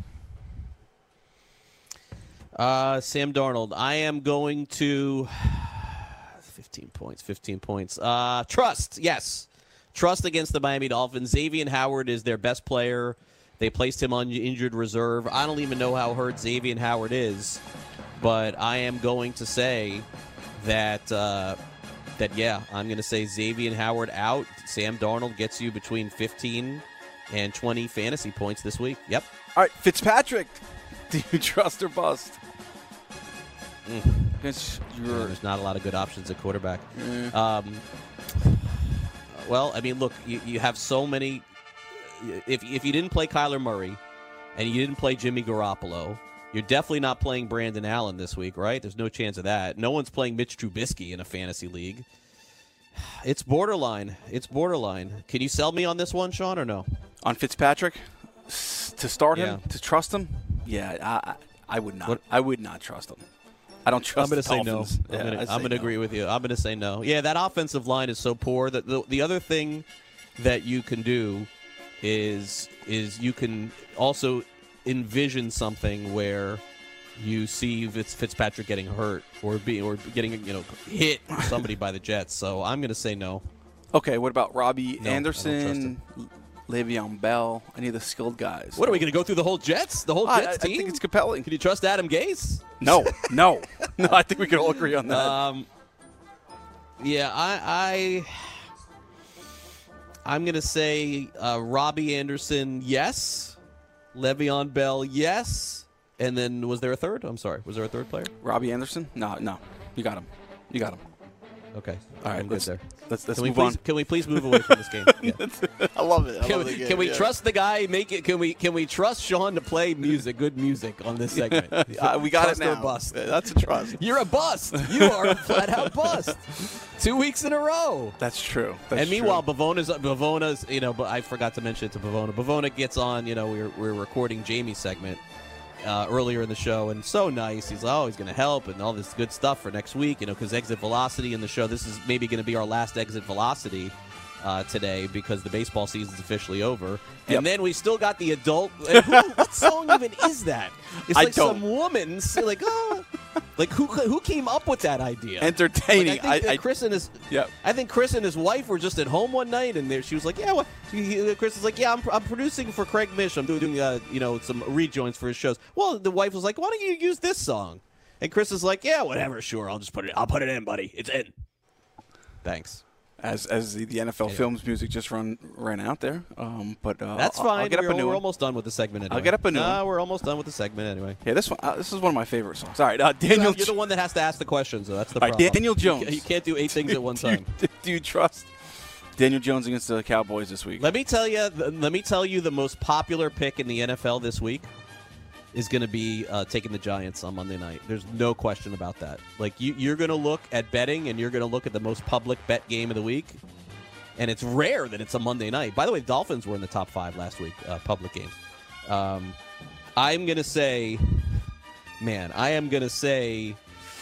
Uh, Sam Darnold. I am going to fifteen points. fifteen points. Uh, trust. Yes, trust against the Miami Dolphins. Xavier Howard is their best player. They placed him on injured reserve. I don't even know how hurt Xavier Howard is, but I am going to say that uh, that yeah, I'm going to say Xavier Howard out. Sam Darnold gets you between fifteen and twenty fantasy points this week. Yep. All right, Fitzpatrick. Do you trust or bust? Mm. Your... Yeah, there's not a lot of good options at quarterback. Mm. Um, well, I mean, look, you, you have so many. If if you didn't play Kyler Murray and you didn't play Jimmy Garoppolo, you're definitely not playing Brandon Allen this week, right? There's no chance of that. No one's playing Mitch Trubisky in a fantasy league. It's borderline. It's borderline. Can you sell me on this one, Sean, or no? On Fitzpatrick? To start him? Yeah. To trust him? Yeah, I, I, I would not. What? I would not trust him. I don't trust I'm going to say no. Dolphins. I'm Yeah, going I say to no. agree with you. I'm going to say no. Yeah, that offensive line is so poor that the, the other thing that you can do is is you can also envision something where you see Fitz, Fitzpatrick getting hurt or be or getting you know hit or somebody by the Jets. So I'm going to say no. Okay, what about Robbie No, Anderson, Le'Veon Bell, any of the skilled guys? What are we going to go through the whole Jets? The whole I- Jets I team? think it's compelling. Can you trust Adam Gase? No, no, no. I think we can all agree on that. Um, yeah, I, I I'm going to say uh, Robbie Anderson, yes. Le'Veon Bell, yes. And then was there a third? I'm sorry. Was there a third player? Robbie Anderson? No, no. You got him. You got him. Okay. All right, I'm good let's- there. let's- let's can we move please, on. Can we please move away from this game? Yeah. I love it. I Can love we, the game, can we yeah. trust the guy? Make it. Can we? Can we trust Sean to play music, good music, on this segment? Uh, we got Trust it now. or bust. Yeah, That's a trust. You're a bust. You are a flat out bust. Two weeks in a row. That's true. That's and meanwhile, Bavona's Bavona's. You know, but I forgot to mention it to Bavona. Bavona gets on. You know, we we're we're recording Jamie's segment uh, earlier in the show, and so nice. He's oh, he's going to help and all this good stuff for next week. You know, because Exit Velocity in the show. This is maybe going to be our last Exit Velocity uh, today because the baseball season's officially over. And Yep. then we still got the adult. And who, what song even is that? It's I like don't. some woman s- like oh, like who who came up with that idea? Entertaining. Like, I think I- that I- Chris and his Yep. I think Chris and his wife were just at home one night, and there she was like, "Yeah, well, he- Chris is like, yeah, I'm, I'm producing for Craig Mish. I'm doing, uh, you know, some rejoins for his shows." Well, the wife was like, "Why don't you use this song?" And Chris is like, "Yeah, whatever, sure, I'll just put it. I'll put it in, buddy. It's in." Thanks. As as the, the N F L Anyway. Films music just run ran out there, um, but uh, That's I'll, fine. I'll get up we're a new we're one. almost done with the segment. Anyway. I'll get up a new Nah, one. we're almost done with the segment anyway. Yeah, this one. Uh, this is one of my favorite songs. All right, uh, Daniel. You're the one that has to ask the questions, though. That's the All right, problem. Daniel Jones. You, you can't do eight things at one Do you- time. Do you trust Daniel Jones against the Cowboys this week? Let me tell you. Let me tell you the most popular pick in the N F L this week is going to be uh, taking the Giants on Monday night. There's no question about that. Like you, you're going to look at betting, and you're going to look at the most public bet game of the week, and it's rare that it's a Monday night. By the way, the Dolphins were in the top five last week, uh, public games. Um, I'm going to say, man, I am going to say.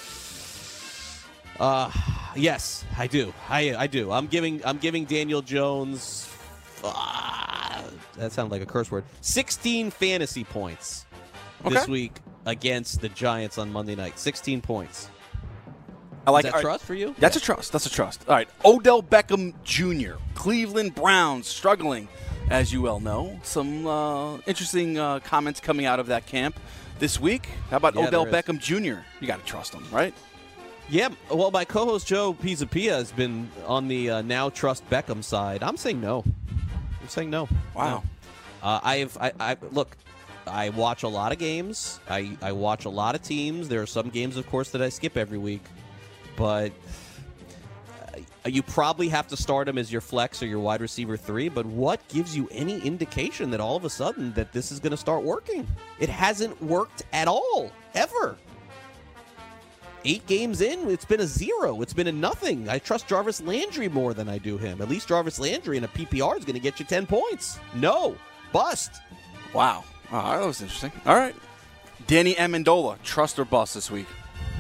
Uh, yes, I do. I I do. I'm giving I'm giving Daniel Jones. Uh, that sounded like a curse word. sixteen fantasy points this Okay. week against the Giants on Monday night. sixteen points. I like Is that all right, trust for you? That's a trust. That's a trust. All right, Odell Beckham Junior Cleveland Browns struggling, as you well know. Some uh, interesting uh, comments coming out of that camp this week. How about Yeah, Odell there is. Beckham Junior You got to trust him, right? Yeah. Well, my co-host Joe Pizzapia has been on the uh, now trust Beckham side. I'm saying no. I'm saying no. Wow. No. Uh, I've I, I look. I watch a lot of games. I, I watch a lot of teams. There are some games, of course, that I skip every week. But uh, you probably have to start him as your flex or your wide receiver three. But what gives you any indication that all of a sudden that this is going to start working? It hasn't worked at all, ever. Eight games in, it's been a zero. It's been a nothing. I trust Jarvis Landry more than I do him. At least Jarvis Landry in a P P R is going to get you ten points. No. Bust. Wow. Oh, that was interesting. All right. Danny Amendola, trust or bust this week?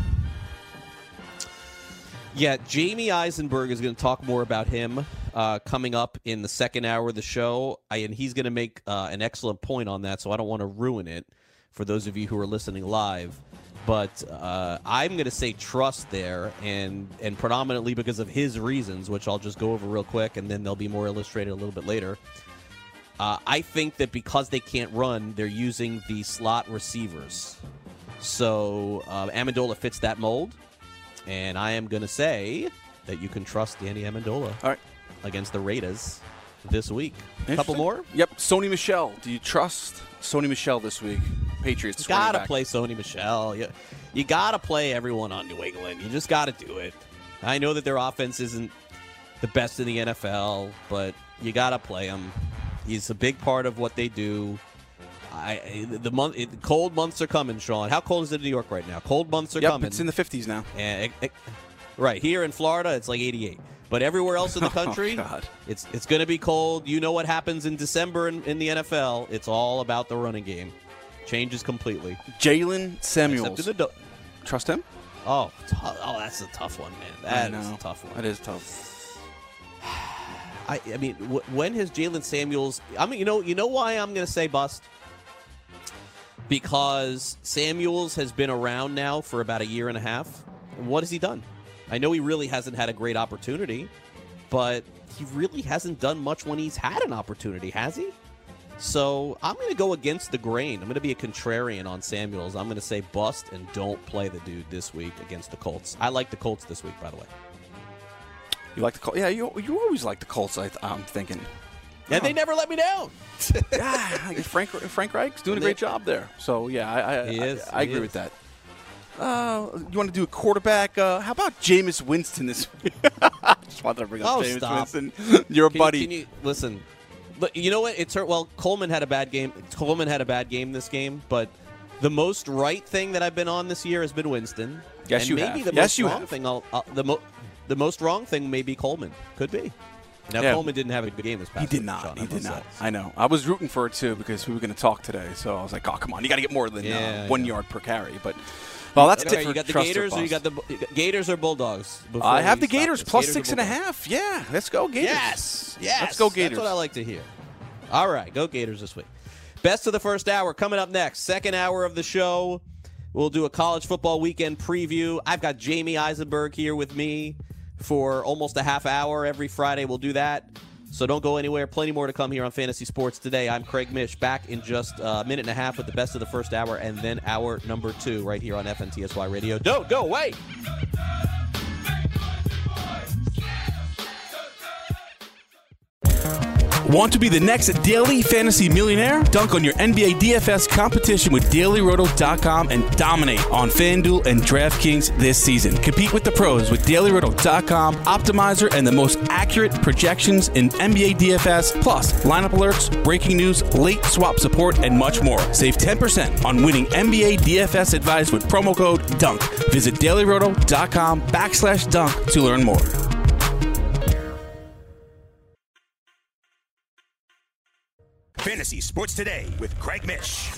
Yeah, Jamie Eisenberg is going to talk more about him uh, coming up in the second hour of the show, I, and he's going to make uh, an excellent point on that, so I don't want to ruin it for those of you who are listening live. But uh, I'm going to say trust there, and and predominantly because of his reasons, which I'll just go over real quick, and then they'll be more illustrated a little bit later. Uh, I think that because they can't run, they're using the slot receivers. So uh, Amendola fits that mold. And I am going to say that you can trust Danny Amendola All right. against the Raiders. this week. A couple more? Yep. Sony Michel. Do you trust Sony Michel this week? Patriots. You got to play Sony Michel. You, you got to play everyone on New England. You just got to do it. I know that their offense isn't the best in the N F L, but you got to play him. He's a big part of what they do. I, the month, it, cold months are coming, Sean. How cold is it in New York right now? Cold months are yep, coming. It's in the fifties now. And it, it, right here in Florida, it's like eighty-eight. But everywhere else in the country, oh, it's it's going to be cold. You know what happens in December in, in the N F L? It's all about the running game. Changes completely. Jalen Samuels. The do- Trust him? Oh, t- oh, that's a tough one, man. That is a tough one. That is tough. I, I mean, w- when has Jalen Samuels? I mean, you know, you know why I'm going to say bust? Because Samuels has been around now for about a year and a half. And what has he done? I know he really hasn't had a great opportunity, but he really hasn't done much when he's had an opportunity, has he? So I'm going to go against the grain. I'm going to be a contrarian on Samuels. I'm going to say bust and don't play the dude this week against the Colts. I like the Colts this week, by the way. You like the Colts? Yeah, you you always like the Colts, I th- I'm thinking. And oh. they never let me down. yeah, Frank Frank Reich's doing a great job there. So, yeah, I, I, he is, I, I he agree is. with that. Uh, you want to do a quarterback? Uh, how about Jameis Winston this week? I just wanted to bring up oh, Jameis stop. Winston. You're a can, buddy. Can you, listen, but you know what? It's hurt. Well, Coleman had a bad game. Coleman had a bad game this game, but the most right thing that I've been on this year has been Winston. Yes, and you maybe have. The yes, most you wrong have. Thing I'll, uh, the, mo- the most wrong thing may be Coleman. Could be. Now, yeah. Coleman didn't have a good game this past He did week, not. Sean, he I did must not. say. I know. I was rooting for it, too, because we were going to talk today. So I was like, oh, come on. You got to get more than Yeah, uh, one yeah. yard per carry. But, well, that's okay, it for you got the trust Gators or you got the you got Gators or Bulldogs? I have we the stop Gators this? plus Gators six or and a Bulldogs? half. Yeah, let's go Gators. Yes, yes. Let's go Gators. That's what I like to hear. All right, go Gators this week. Best of the first hour coming up next. Second hour of the show, we'll do a college football weekend preview. I've got Jamie Eisenberg here with me for almost a half hour every Friday. We'll do that. So don't go anywhere. Plenty more to come here on Fantasy Sports Today. I'm Craig Mish, back in just a minute and a half with the best of the first hour and then hour number two right here on F N T S Y Radio. Don't go away. Want to be the next daily fantasy millionaire? Dunk on your N B A D F S competition with Daily Roto dot com and dominate on FanDuel and DraftKings this season. Compete with the pros with Daily Roto dot com, Optimizer, and the most accurate projections in N B A D F S, plus lineup alerts, breaking news, late swap support, and much more. Save ten percent on winning N B A D F S advice with promo code DUNK. Visit Daily Roto dot com backslash dunk to learn more. Fantasy Sports Today with Craig Mish.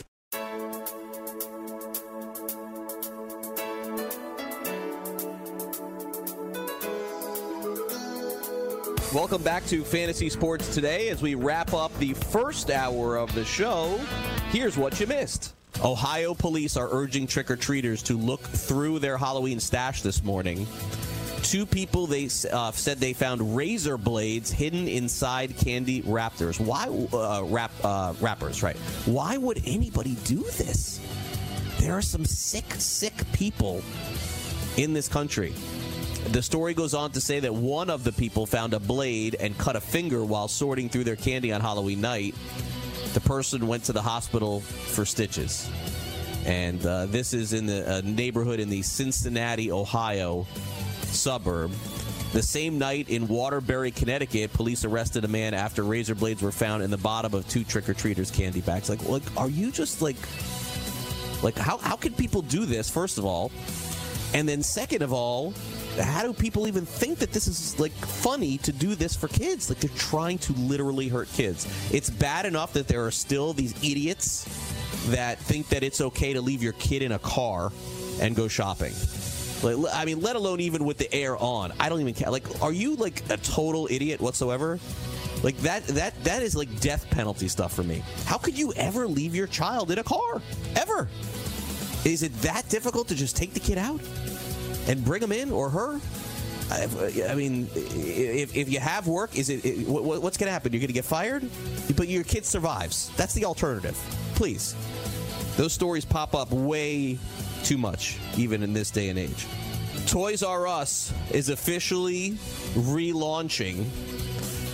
Welcome back to Fantasy Sports Today. As we wrap up the first hour of the show, here's what you missed. Ohio police are urging trick-or-treaters to look through their Halloween stash this morning. Two people they uh, said they found razor blades hidden inside candy wrappers. Why uh, wrap uh, wrappers? Right? Why would anybody do this? There are some sick, sick people in this country. The story goes on to say that one of the people found a blade and cut a finger while sorting through their candy on Halloween night. The person went to the hospital for stitches. And uh, this is in the uh, neighborhood in the Cincinnati, Ohio suburb. The same night in Waterbury, Connecticut, police arrested a man after razor blades were found in the bottom of two trick-or-treaters' candy bags. Like, like, are you just like, like, how how can people do this? First of all, and then second of all, how do people even think that this is like funny to do this for kids? Like, they're trying to literally hurt kids. It's bad enough that there are still these idiots that think that it's okay to leave your kid in a car and go shopping. Like, I mean, let alone even with the air on. I don't even care. Like, are you like a total idiot whatsoever? Like that that that is like death penalty stuff for me. How could you ever leave your child in a car? Ever? Is it that difficult to just take the kid out and bring him in or her? I, I mean, if, if you have work, is it, it what's going to happen? You're going to get fired, but your kid survives. That's the alternative. Please. Those stories pop up way too much, even in this day and age. Toys R Us is officially relaunching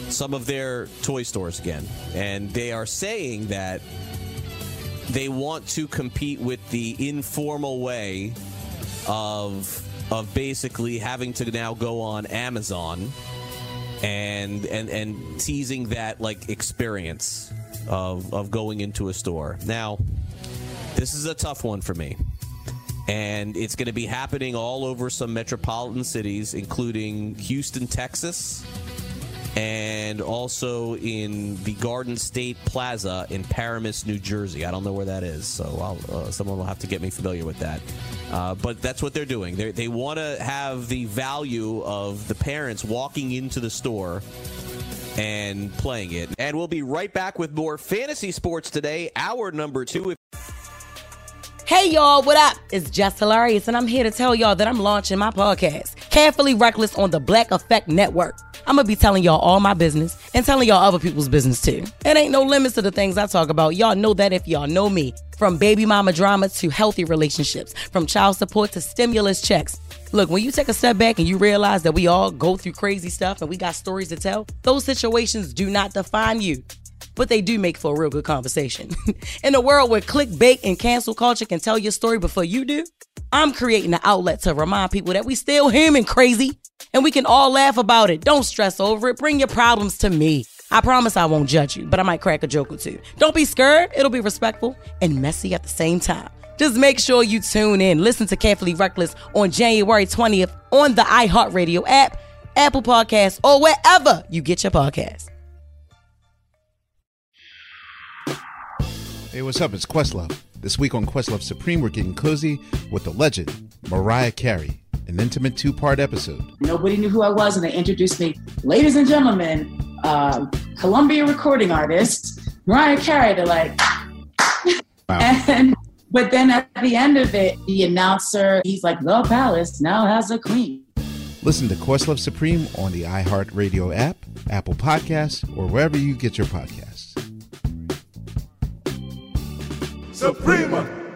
some of their toy stores again. And they are saying that they want to compete with the informal way of of basically having to now go on Amazon and and and teasing that like experience of of going into a store. Now, this is a tough one for me. And it's going to be happening all over some metropolitan cities, including Houston, Texas, and also in the Garden State Plaza in Paramus, New Jersey. I don't know where that is, so I'll, uh, someone will have to get me familiar with that. Uh, but that's what they're doing. They're, they want to have the value of the parents walking into the store and playing it. And we'll be right back with more fantasy sports today, hour number two. Hey y'all, what up? It's Jess Hilarious, and I'm here to tell y'all that I'm launching my podcast, Carefully Reckless, on the Black Effect Network. I'm gonna be telling y'all all my business and telling y'all other people's business too. It ain't no limits to the things I talk about. Y'all know that if y'all know me. From baby mama drama to healthy relationships, from child support to stimulus checks. Look, when you take a step back and you realize that we all go through crazy stuff and we got stories to tell, those situations do not define you. But they do make for a real good conversation. In a world where clickbait and cancel culture can tell your story before you do, I'm creating an outlet to remind people that we still human crazy, and we can all laugh about it. Don't stress over it. Bring your problems to me. I promise I won't judge you, but I might crack a joke or two. Don't be scared. It'll be respectful and messy at the same time. Just make sure you tune in. Listen to Carefully Reckless on January twentieth on the iHeartRadio app, Apple Podcasts, or wherever you get your podcasts. Hey, what's up? It's Questlove. This week on Questlove Supreme, we're getting cozy with the legend, Mariah Carey, an intimate two-part episode. Nobody knew who I was, and they introduced me. Ladies and gentlemen, uh, Columbia recording artist, Mariah Carey. They're like, wow. And but then at the end of it, the announcer, he's like, the palace now has a queen. Listen to Questlove Supreme on the iHeartRadio app, Apple Podcasts, or wherever you get your podcasts. Suprema.